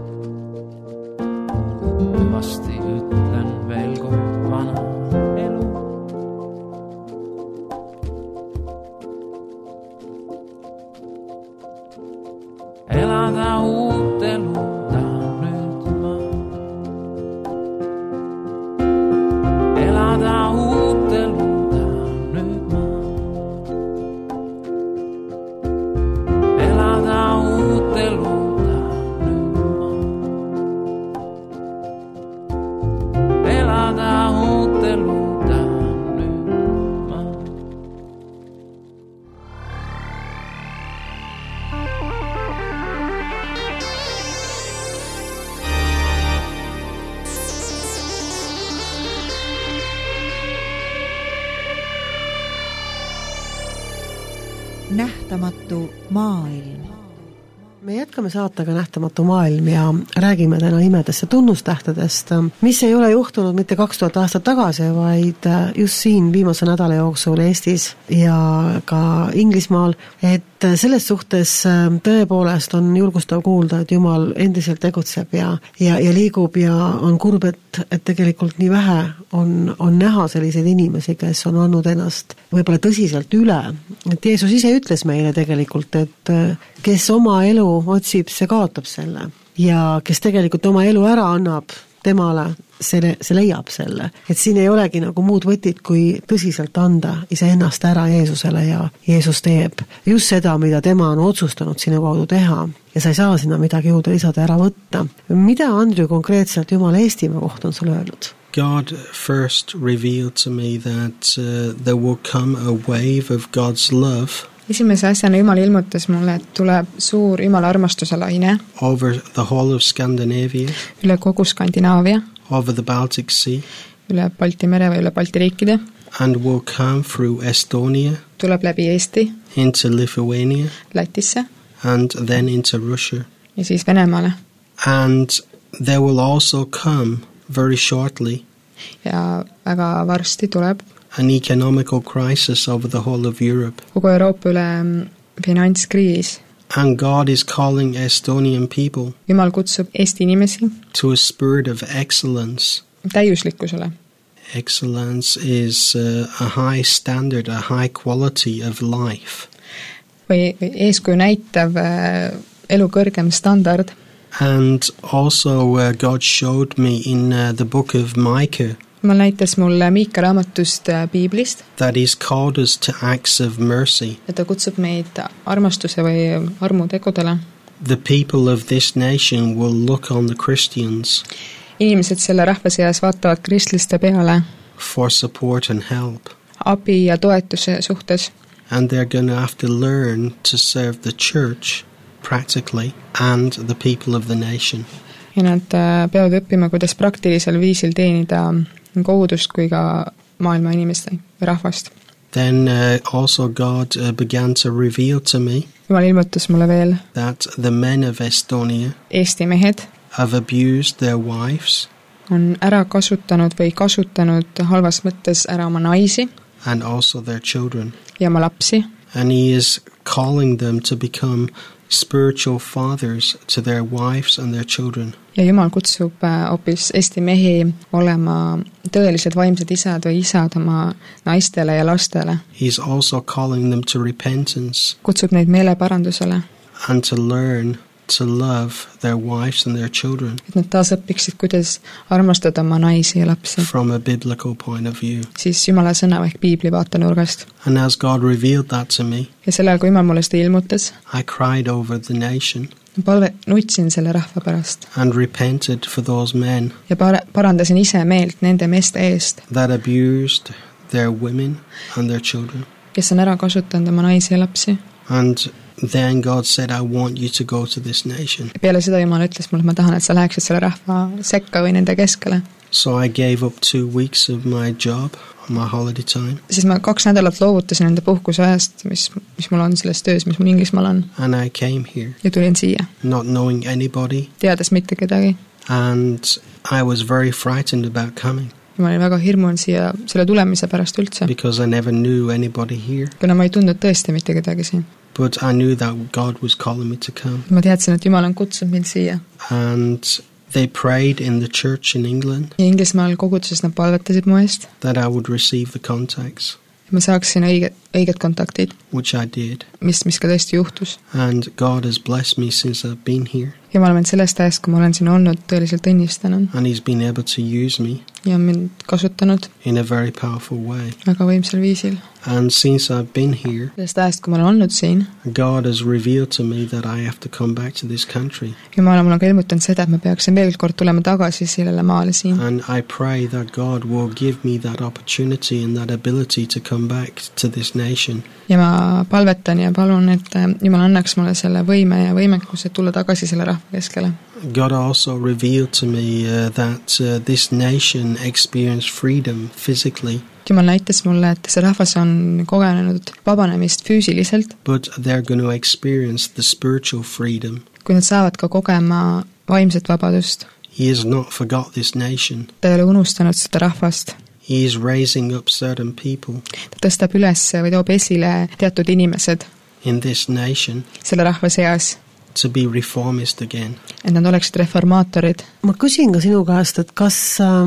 Hüvasti ütlen veel kord vana elu. Elada uut elu tahan nüüd ma. Elada uut elu tahan nüüd ma. Elada uut elu tahan nüüd ma. Elada uut elu tahan nüüd ma. Nähtamatu maailm. Me jätkame saatega Nähtamatu maailm ja räägime täna imedest ja tunnustähtedest, mis ei ole juhtunud mitte kaks tuhat aastat tagasi, vaid just siin viimase nädala jooksul Eestis ja ka Inglismaal, et selles suhtes tõepoolest on julgustav kuulda, et Jumal endiselt tegutseb ja, ja, ja liigub ja on kurb, et, et tegelikult nii vähe on, on näha selliseid inimesi, kes on andnud ennast võib-olla tõsiselt üle. Et Jeesus ise ütles meile tegelikult, et kes oma elu otsib, see kaotab selle. Ja kes tegelikult oma elu ära annab temale, see, see leiab selle. Et siin ei olegi nagu muud võtid, kui tõsiselt anda iseennast ära Jeesusele ja Jeesus teeb just seda, mida tema on otsustanud sinu kaudu teha. Ja sa ei saa sinna midagi juurde lisada ära võtta. Mida Andrew konkreetselt Jumala Eestimaa kohta on sulle öelnud? God first revealed to me that uh, there will come a wave of God's love esimese asjana Jumal ilmutas mulle, et tuleb suur Jumala armastuse laine over the whole of Scandinavia, üle kogu Skandinaavia, over the Baltic Sea, üle Balti mere või üle Balti riikide, and will come through Estonia, tuleb läbi Eesti, into Lithuania, Lätisse, and then into Russia. ja siis Venemaale. And there will also come very shortly ja väga varsti tuleb an economical crisis over the whole of Europe. kogu Euroopa üle finantskriis. And God is calling Estonian people Jumal kutsub Eesti inimesi to a spirit of excellence. täiuslikkusele. Excellence is uh, a high standard, a high quality of life. Või, või eeskuju näitav äh, elu kõrgem standard. And also uh, God showed me in uh, the book of Micah Jumal näitas mulle Miika raamatust Piiblist, that is called us to acts of mercy. ja ta kutsub meid armastuse või armutegudele. The people of this nation will look on the Christians Inimesed selle rahva seas vaatavad kristliste peale for support and help. abi ja toetuse suhtes. And they're going to have to learn to serve the church practically and the people of the nation. Ja nad peavad õppima, kuidas praktilisel viisil teenida kogudust kui ka maailma inimeste või rahvast. Then uh, also God uh, began to reveal to me Jumal ilmutas mulle veel that the men of Estonia Eesti mehed have abused their wives on ära kasutanud või kasutanud halvas mõttes ära oma naisi and also their children. ja oma lapsi. And he is calling them to become spiritual fathers to their wives and their children. Ja Jumal kutsub hoopis Eesti mehi olema tõelised vaimsed isad või isad oma naistele ja lastele. He's also calling them to repentance. Kutsub neid meeleparandusele. And to learn to love their wives and their children. Et nad taas õpiksid, kuidas armastada oma naisi ja lapsi. From a biblical point of view. Siis Jumala sõna ehk Piibli vaatenurgast. And as God revealed that to me, ja sellel, kui Jumal mulle seda ilmutas, I cried over the nation. Palve, nutsin selle rahva pärast. And repented for those men. Ja par- parandasin ise meelt nende meeste eest. That abused their women and their children. kes on ära kasutanud oma naisi ja lapsi. And then God said, I want you to go to this nation. Peale seda Jumal ütles mulle, et ma tahan, et sa läheksid selle rahva sekka või nende keskele. So I gave up two weeks of my job, my holiday time. Siis ma kaks nädalat loovutasin nende puhkuse ajast, mis, mis mul on selles töös, mis mul Inglismaal on. And I came here. Ja tulin siia. Not knowing anybody. Teades mitte kedagi. And I was very frightened about coming. Ma olin väga hirmunud siia selle tulemise pärast üldse. Because I never knew anybody here. Kuna ma ei tundnud tõesti mitte kedagi siin. But I knew that God was calling me to come. Ma teadsin, et Jumal on kutsunud mind siia. And they prayed in the church in England. Ja Inglismaal koguduses nad palvetasid mu eest. That I would receive the contacts. Ma saaksin õiged, õiged kontaktid. Which I did. Mis, mis ka tõesti juhtus. And God has blessed me since I've been here. Jumal on mind sellest ajast, kui ma olen siin olnud, tõeliselt õnnistanud. And he's been able to use me. Ja on mind kasutanud. In a very powerful way. Väga võimsal viisil. And since I've been here, sellest ajast, kui ma olen olnud siin, God has revealed to me that I have to come back to this country. Jumal on mulle ka ilmutanud seda, et ma peaksin veel kord tulema tagasi sellele maale siin. And I pray that God will give me that opportunity and that ability to come back to this nation. Ja ma palvetan ja palun, et Jumal annaks mulle selle võime ja võimekuse tulla tagasi selle rahva keskele. God also revealed to me uh, that uh, this nation experienced freedom physically. Jumal näitas mulle, et see rahvas on kogenenud vabanemist füüsiliselt. But they're going to experience the spiritual freedom. Kui nad saavad ka kogema vaimset vabadust. He has not forgot this nation. Ta ei ole unustanud seda rahvast. He is raising up certain people. Ta tõstab üles või toob esile teatud inimesed. In this nation. Selle rahva seas. To be reformist again. Et nad oleksid reformaatorid. Ma küsin ka sinu käest, et kas,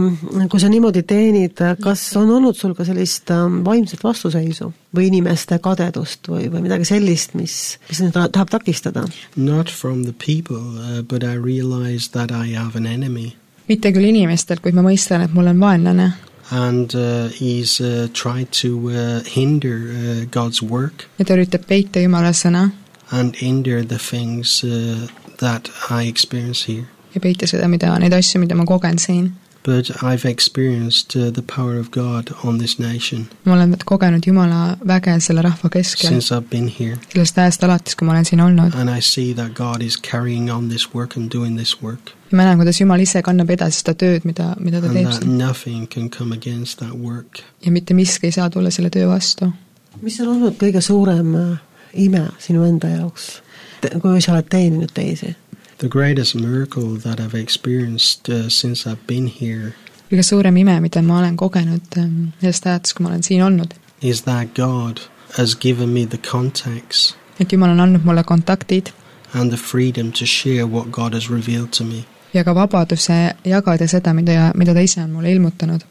kui sa niimoodi teenid, kas on olnud sul ka sellist vaimset vastuseisu või inimeste kadedust või, või midagi sellist, mis, mis nüüd tahab takistada? Not from the people, uh, but I realize that I have an enemy. Mitte küll inimestelt, kuid ma mõistan, et mul on vaenlane. And uh, he's uh, tried to uh, hinder uh, God's work. Ja ta üritab peita Jumala sõna. And hinder the things uh, that I experience here. Ja peita seda, mida, neid asju, mida ma kogen siin. But I've experienced uh, the power of God on this nation. Ma olen kogenud Jumala väge selle rahva keskel. Since I've been here. Sellest ajast alates, kui ma olen siin olnud. And I see that God is carrying on this work and doing this work. Ja ma näen, kuidas Jumal ise kannab edasi seda tööd, mida, mida ta and teeb. And that nothing can come against that work. Ja mitte miski ei saa tulla selle töö vastu. Mis on olnud kõige suurem ime sinu enda jaoks, kui sa oled teeninud teisi? The greatest miracle that I've experienced uh, since I've been here kõige suurem ime, mida ma olen kogenud um, sellest ajast, kui ma olen siin olnud, is that God has given me the contacts et Jumal on andnud mulle kontaktid and the freedom to share what God has revealed to me. Ja ka vabaduse jagada seda, mida, mida ta ise on mulle ilmutanud.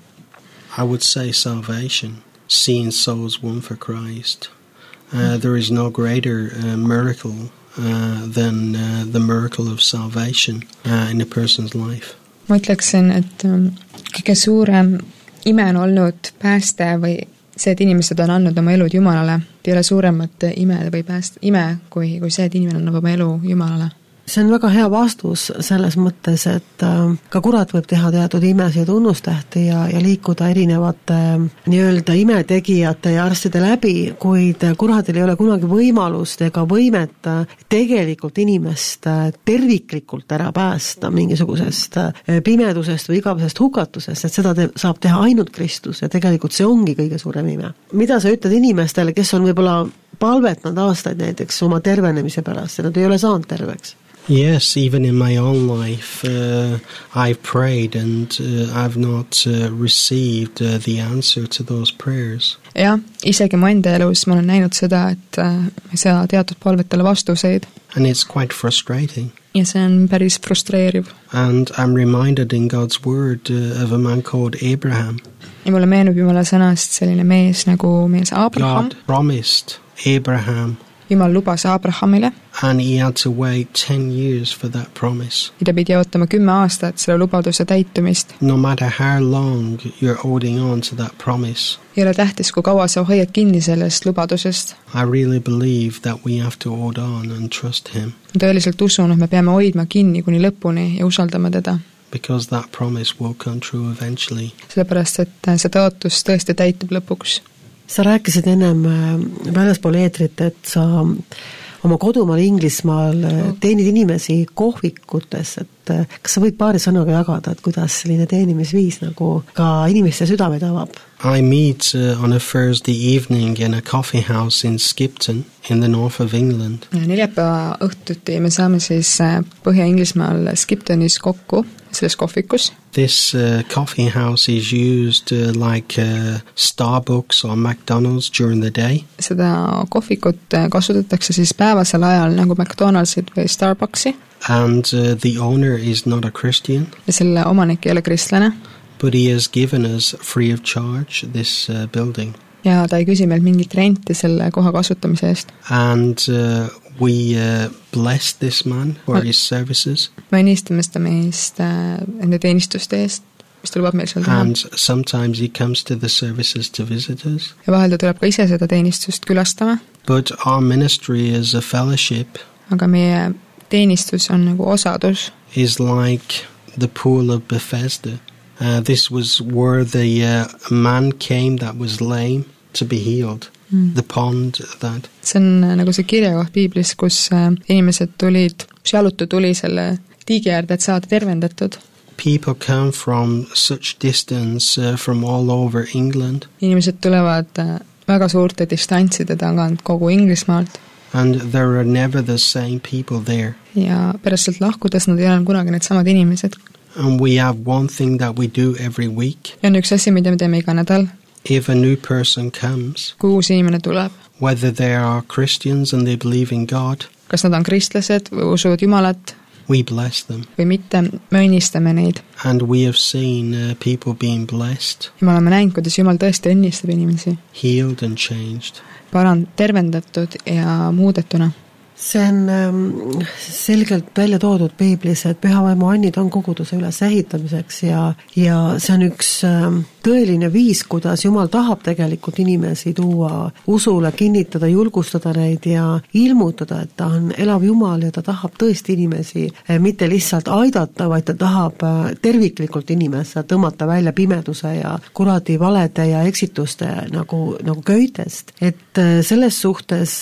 I would say salvation, seeing souls won for Christ. Uh, there is no greater uh, miracle uh, than uh, the miracle of salvation uh, in a person's life. Ma ütleksin, et um, kõige suurem ime on olnud pääste või see, et inimesed on andnud oma elud Jumalale. Ei ole suuremat ime või pääst, ime kui, kui see, et inimene annab oma elu Jumalale. See on väga hea vastus selles mõttes, et ka kurat võib teha teatud imesid ja tunnustähti ja, ja liikuda erinevate nii-öelda imetegijate ja arstide läbi, kuid kuradil ei ole kunagi võimalust ega võimet tegelikult inimest terviklikult ära päästa mingisugusest pimedusest või igavesest hukatusest, et seda te, saab teha ainult Kristus ja tegelikult see ongi kõige suurem ime. Mida sa ütled inimestele, kes on võib-olla palvetanud aastaid näiteks oma tervenemise pärast ja nad ei ole saanud terveks? Yes, even in my own life, uh, I've prayed and uh, I've not uh, received uh, the answer to those prayers. Ja, isegi mu enda elus ma olen näinud seda, et uh, ei saa teatud palvetele vastuseid. And it's quite frustrating. Ja see on päris frustreeriv. And I'm reminded in God's word uh, of a man called Abraham. Ja mulle meenub Jumala sõnast selline mees nagu mees Abraham. God promised Abraham. Jumal lubas Abrahamile. And he had to wait ten years for that promise. Ja ta pidi ootama kümme aastat selle lubaduse täitumist. No matter how long you're holding on to that promise. Ei ole tähtis, kui kaua sa hoiad kinni sellest lubadusest. I really believe that we have to hold on and trust him. Ma tõeliselt usun, et me peame hoidma kinni kuni lõpuni ja usaldama teda. because that promise will come true eventually. Sellepärast, et see tõotus tõesti täitub lõpuks. Sa rääkisid ennem väljaspool eetrit, et sa oma kodumaal Inglismaal teenid inimesi kohvikutes, et kas sa võid paari sõnaga jagada, et kuidas selline teenimisviis nagu ka inimeste südame tavab? I meet uh, on a Thursday evening in a coffee house in Skipton in the north of England. Neljapäeva õhtuti me saame siis Põhja-Inglismaal Skiptonis kokku, selles kohvikus. This uh, coffee house is used uh, like uh, Starbucks or McDonald's during the day. Seda kohvikut kasutatakse siis päevasel ajal nagu McDonald'sid või Starbucksi. And uh, the owner is not a Christian. Ja selle omanik ei ole kristlane. But he has given us free of charge this uh, building. Ja ta ei küsi meilt mingit renti selle koha kasutamise eest. And uh, we uh, bless this man for his services. Me õnnistame seda meist äh, enda teenistuste eest, mis ta lubab meil seal teha. And sometimes he comes to the services to visit us. Ja vahel ta tuleb ka ise seda teenistust külastama. But our ministry is a fellowship. Aga meie teenistus on nagu osadus. Is like the pool of Bethesda. Uh, this was where the uh, man came that was lame to be healed. Mm. The pond that. See on nagu see kirjakoht Piiblis, kus äh, inimesed tulid, kus jalutu tuli selle tiigi äärde, et saada tervendatud. People come from such distance uh, from all over England. Inimesed tulevad äh, väga suurte distantside tagant kogu Inglismaalt. And there are never the same people there. Ja pärast sealt lahkudes nad ei ole kunagi need samad inimesed. And we have one thing that we do every week. Ja on üks asi, mida me teeme iga nädal. If a new person comes, kui uus inimene tuleb, whether they are Christians and they believe in God, kas nad on kristlased või usuvad Jumalat, we bless them. Või mitte, me õnnistame neid. And we have seen uh, people being blessed. Ja me oleme näinud, kuidas Jumal tõesti õnnistab inimesi. Healed and changed. Parand, tervendatud ja muudetuna. See on ähm, selgelt välja toodud Piiblis, et pühavaimu annid on koguduse üles ehitamiseks ja, ja see on üks ähm, tõeline viis, kuidas Jumal tahab tegelikult inimesi tuua usule, kinnitada, julgustada neid ja ilmutada, et ta on elav Jumal ja ta tahab tõesti inimesi äh, mitte lihtsalt aidata, vaid ta tahab äh, terviklikult inimesse tõmmata välja pimeduse ja kuradi valede ja eksituste nagu, nagu köitest. Et äh, selles suhtes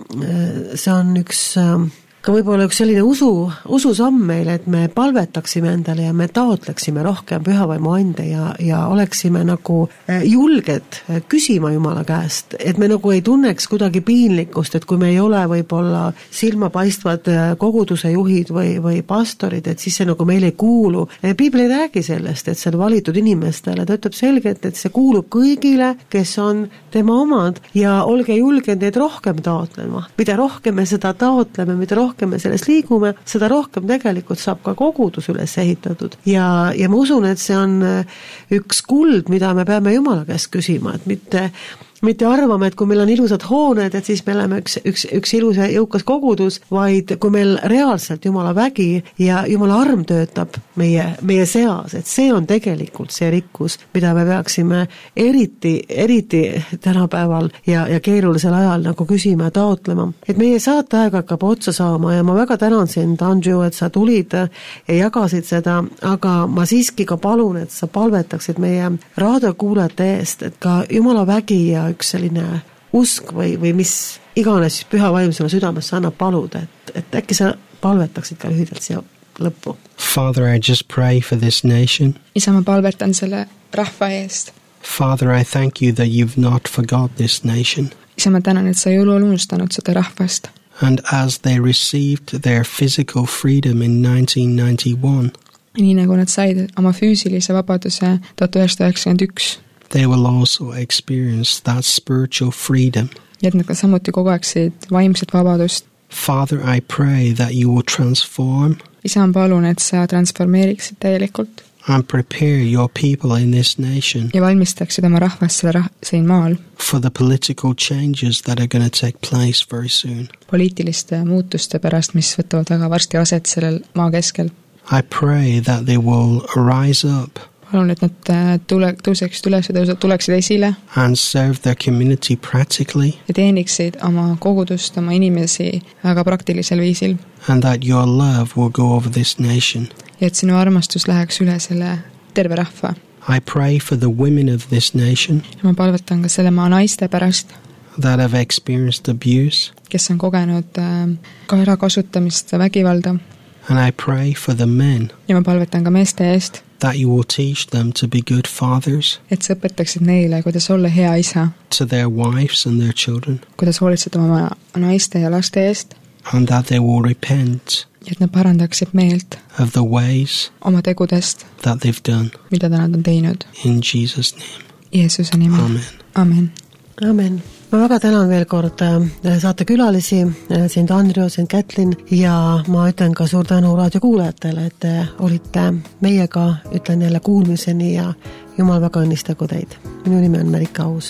äh, see on üks, ka võib-olla üks selline usu, ususamm meile, et me palvetaksime endale ja me taotleksime rohkem pühavaimu ande ja, ja oleksime nagu julged küsima Jumala käest, et me nagu ei tunneks kuidagi piinlikkust, et kui me ei ole võib-olla silmapaistvad koguduse juhid või, või pastorid, et siis see nagu meil ei kuulu. Piibel ei räägi sellest, et see on valitud inimestele, ta ütleb selgelt, et see kuulub kõigile, kes on tema omad ja olge julged neid rohkem taotlema. Mida rohkem me seda taotleme, mida rohkem me sellest liigume, seda rohkem tegelikult saab ka kogudus üles ehitatud. Ja, ja ma usun, et see on üks kuld, mida me peame Jumala käest küsima, et mitte mitte arvame, et kui meil on ilusad hooned, et siis me oleme üks, üks, üks ilus ja jõukas kogudus, vaid kui meil reaalselt Jumala vägi ja Jumala arm töötab meie, meie seas, et see on tegelikult see rikkus, mida me peaksime eriti, eriti tänapäeval ja, ja keerulisel ajal nagu küsima ja taotlema. Et meie saateaeg hakkab otsa saama ja ma väga tänan sind, Andrew, et sa tulid ja jagasid seda, aga ma siiski ka palun, et sa palvetaksid meie raadiokuulajate eest, et ka Jumala vägi ja üks selline usk või, või mis iganes püha vaim sulle südamesse annab paluda, et, et äkki sa palvetaksid ka lühidalt siia lõppu. Father, I just pray for this nation. Isa, ma palvetan selle rahva eest. Father, I thank you that you've not forgot this nation. Isa, ma tänan, et sa ei ole unustanud seda rahvast. And as they received their physical freedom in nineteen ninety-one, nii nagu nad said oma füüsilise vabaduse tuhat üheksasada üheksakümmend üks, they will also experience that spiritual freedom. Ja et nad ka samuti kogeksid vaimset vabadust. Father, I pray that you will transform. Isa, ma palun, et sa transformeeriksid täielikult. And prepare your people in this nation. Ja valmistaksid oma rahvast selle rah- siin maal. For the political changes that are going to take place very soon. Poliitiliste muutuste pärast, mis võtavad väga varsti aset sellel maa keskel. I pray that they will rise up. Palun, et nad tule, tõuseksid üles ja tuleksid esile. And serve their community practically. Ja teeniksid oma kogudust, oma inimesi väga praktilisel viisil. And that your love will go over this nation. ja et sinu armastus läheks üle selle terve rahva. I pray for the women of this nation Ja ma palvetan ka selle maa naiste pärast, that have experienced abuse, kes on kogenud äh, ka ärakasutamist ja vägivalda. and I pray for the men Ja ma palvetan ka meeste eest, that you will teach them to be good fathers et sa õpetaksid neile, kuidas olla hea isa, to their wives and their children, kuidas hoolitseda oma naiste ja laste eest, and that they will repent ja et nad parandaksid meelt of the ways oma tegudest, that they've done. mida ta nad on teinud. In Jesus' name, Jeesuse nimel. amen. Amen. Amen. Ma väga tänan veel kord saate külalisi, sind Andrio, sind Kätlin ja ma ütlen ka suur tänu raadiokuulajatele, et te olite meiega, ütlen jälle kuulmiseni ja Jumal väga õnnistagu teid. Minu nimi on Merike Aus.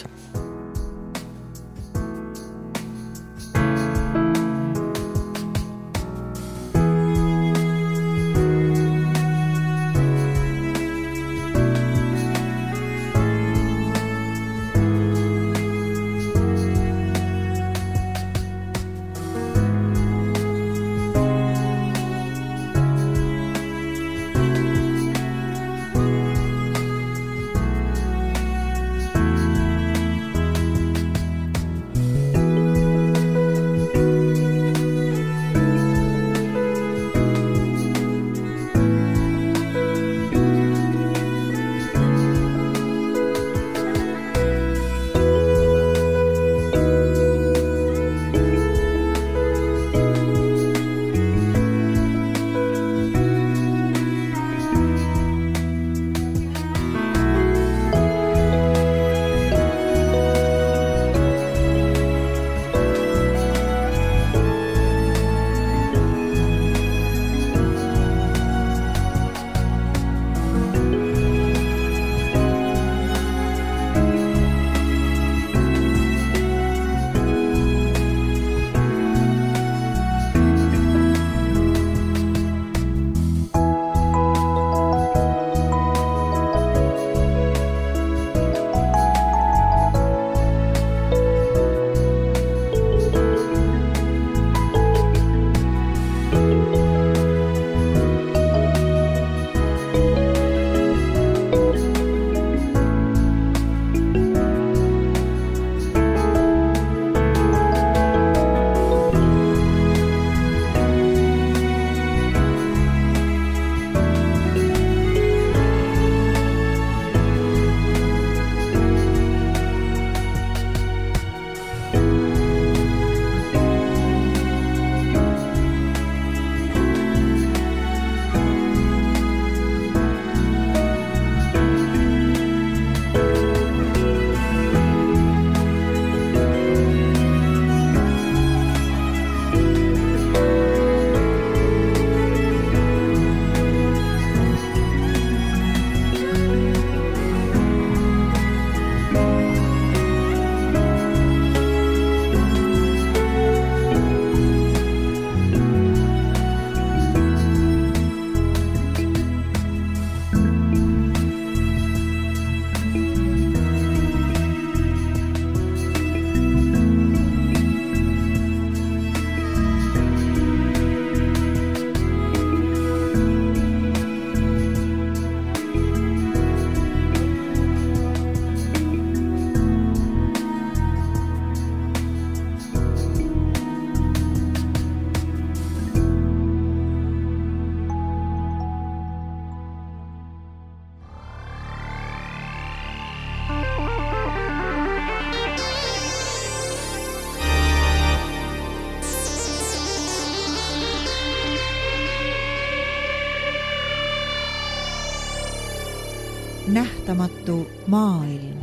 Nähtamatu maailm.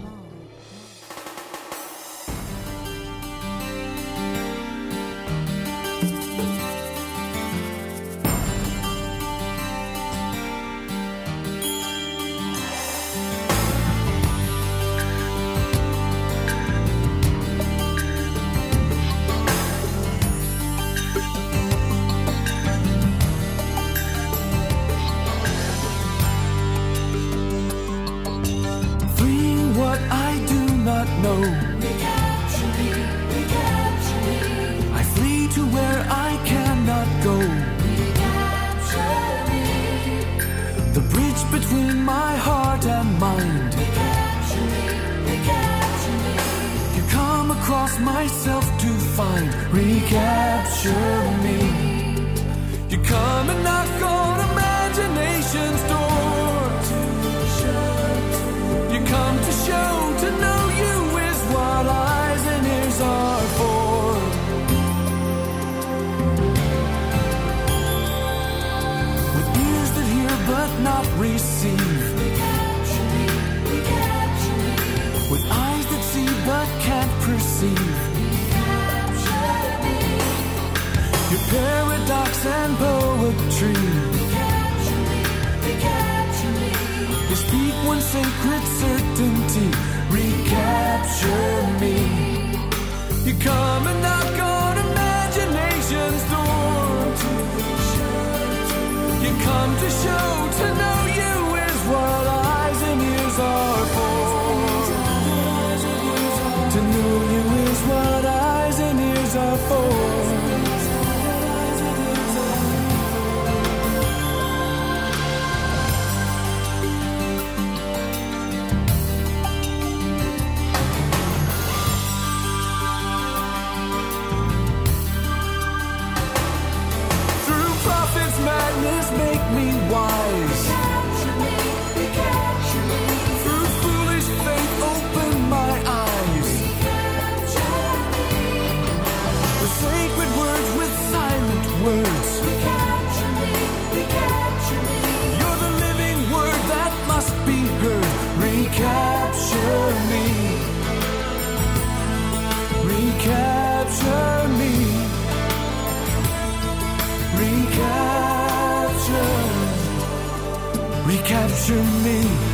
lose myself to find. Recapture me. You come and knock on imagination's door. You come to show, to know you is what eyes and ears are for. With ears that hear but not receive. Recapture me, recapture me. With eyes that see but can't perceive. Recapture me. Your paradox and poetry. Recapture me, recapture me. You speak one sacred certainty. Recapture me. You come and knock on imagination's door. You come to show, to know you is what eyes and ears are for. To know you is what eyes and ears are for. Madness make me wise. Recapture me, recapture me. Through foolish faith open my eyes. Recapture me. The sacred words with silent words. Recapture me, recapture me. You're the living word that must be heard. Recapture me. Recapture me. Recapture, recapture me.